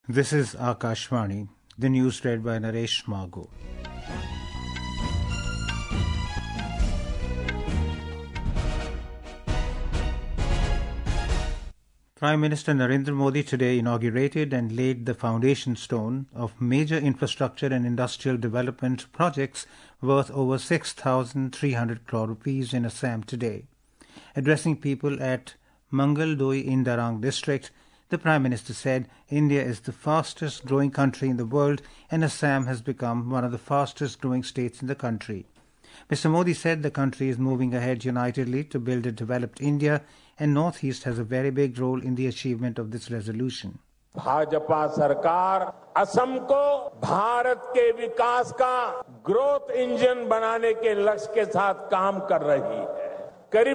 This is Akashvani, the news read by Naresh Margo. Prime Minister Narendra Modi today inaugurated and laid the foundation stone of major infrastructure and industrial development projects worth over 6,300 crore rupees in Assam today. Addressing people at Mangal-Doi in Darang district, the Prime Minister said India is the fastest growing country in the world and Assam has become one of the fastest growing states in the country. Mr. Modi said the country is moving ahead unitedly to build a developed India and Northeast has a very big role in the achievement of this resolution. Bhajpa सरकार असम को भारत के विकास का growth engine बनाने के लक्ष्य के साथ काम कर रही है। करीब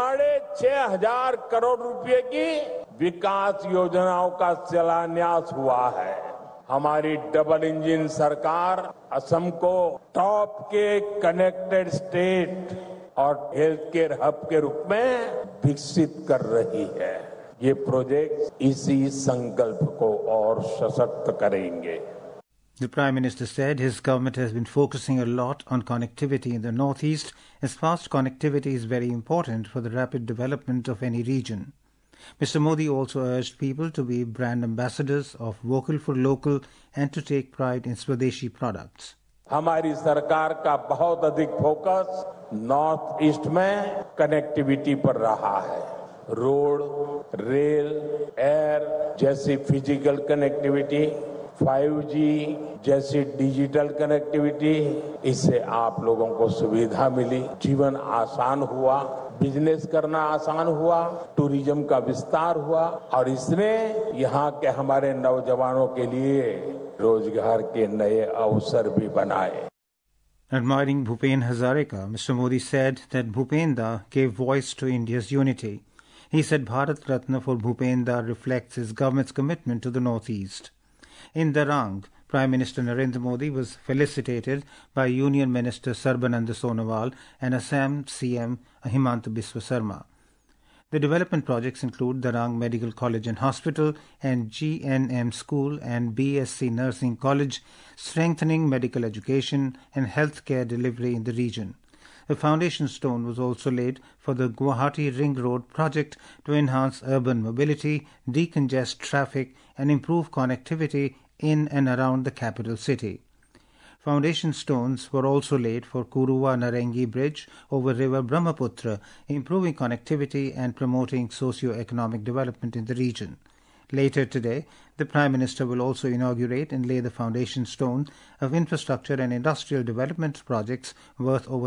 6,500 करोड़ रुपए की विकास योजनाओं का शिलान्यास हुआ है। हमारी डबल इंजन सरकार असम को टॉप के कनेक्टेड स्टेट और हेल्थ केयर हब के रूप में विकसित कर रही है। ये प्रोजेक्ट इसी संकल्प को और सशक्त करेंगे। The Prime Minister said his government has been focusing a lot on connectivity in the Northeast, as fast connectivity is very important for the rapid development of any region. Mr. Modi also urged people to be brand ambassadors of Vocal for Local and to take pride in Swadeshi products. हमारी सरकार का बहुत अधिक focus north east में connectivity पर रहा है। Road, rail, air जैसी फिजिकल कनेक्टिविटी, 5G जैसी डिजिटल कनेक्टिविटी, इससे आप लोगों को सुविधा मिली, जीवन आसान हुआ, बिजनेस करना आसान हुआ, टूरिज्म का विस्तार हुआ और इसने यहाँ के हमारे नौजवानों के लिए रोजगार के नए अवसर भी बनाए। Admiring Bhupen Hazarika, Mr. Modi said that Bhupen Da gave voice to India's unity. He said Bharat Ratna for Bhupen Da reflects his government's commitment to the Northeast. In Darang, Prime Minister Narendra Modi was felicitated by Union Minister Sarbanand Sonowal and Assam CM Himanta Biswa Sarma. The development projects include Darang Medical College and Hospital and GNM School and BSc Nursing College, strengthening medical education and healthcare delivery in the region. A foundation stone was also laid for the Guwahati Ring Road project to enhance urban mobility, decongest traffic and improve connectivity in and around the capital city. Foundation stones were also laid for Kuruwa Narengi Bridge over River Brahmaputra, improving connectivity and promoting socio-economic development in the region. Later today, the Prime Minister will also inaugurate and lay the foundation stone of infrastructure and industrial development projects worth over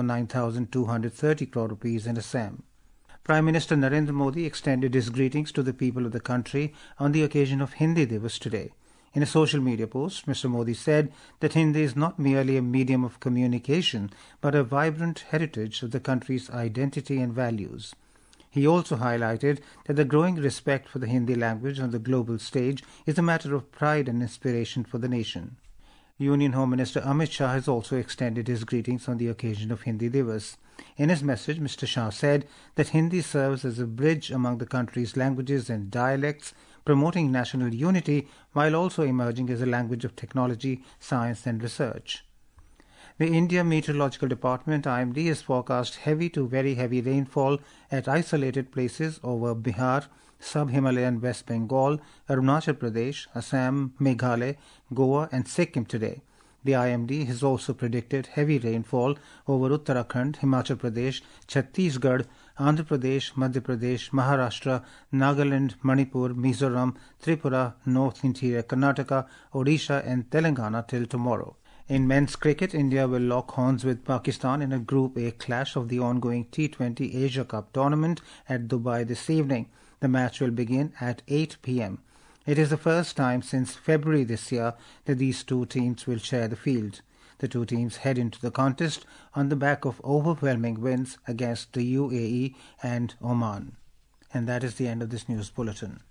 9,230 crore rupees in Assam. Prime Minister Narendra Modi extended his greetings to the people of the country on the occasion of Hindi Divas today. In a social media post, Mr. Modi said that Hindi is not merely a medium of communication, but a vibrant heritage of the country's identity and values. He also highlighted that the growing respect for the Hindi language on the global stage is a matter of pride and inspiration for the nation. Union Home Minister Amit Shah has also extended his greetings on the occasion of Hindi Divas. In his message, Mr. Shah said that Hindi serves as a bridge among the country's languages and dialects, promoting national unity while also emerging as a language of technology, science and research. The India Meteorological Department IMD has forecast heavy to very heavy rainfall at isolated places over Bihar, Sub-Himalayan West Bengal, Arunachal Pradesh, Assam, Meghalaya, Goa and Sikkim today. The IMD has also predicted heavy rainfall over Uttarakhand, Himachal Pradesh, Chhattisgarh, Andhra Pradesh, Madhya Pradesh, Maharashtra, Nagaland, Manipur, Mizoram, Tripura, North Interior Karnataka, Odisha and Telangana till tomorrow. In men's cricket, India will lock horns with Pakistan in a Group A clash of the ongoing T20 Asia Cup tournament at Dubai this evening. The match will begin at 8 p.m. It is the first time since February this year that these two teams will share the field. The two teams head into the contest on the back of overwhelming wins against the UAE and Oman. And that is the end of this news bulletin.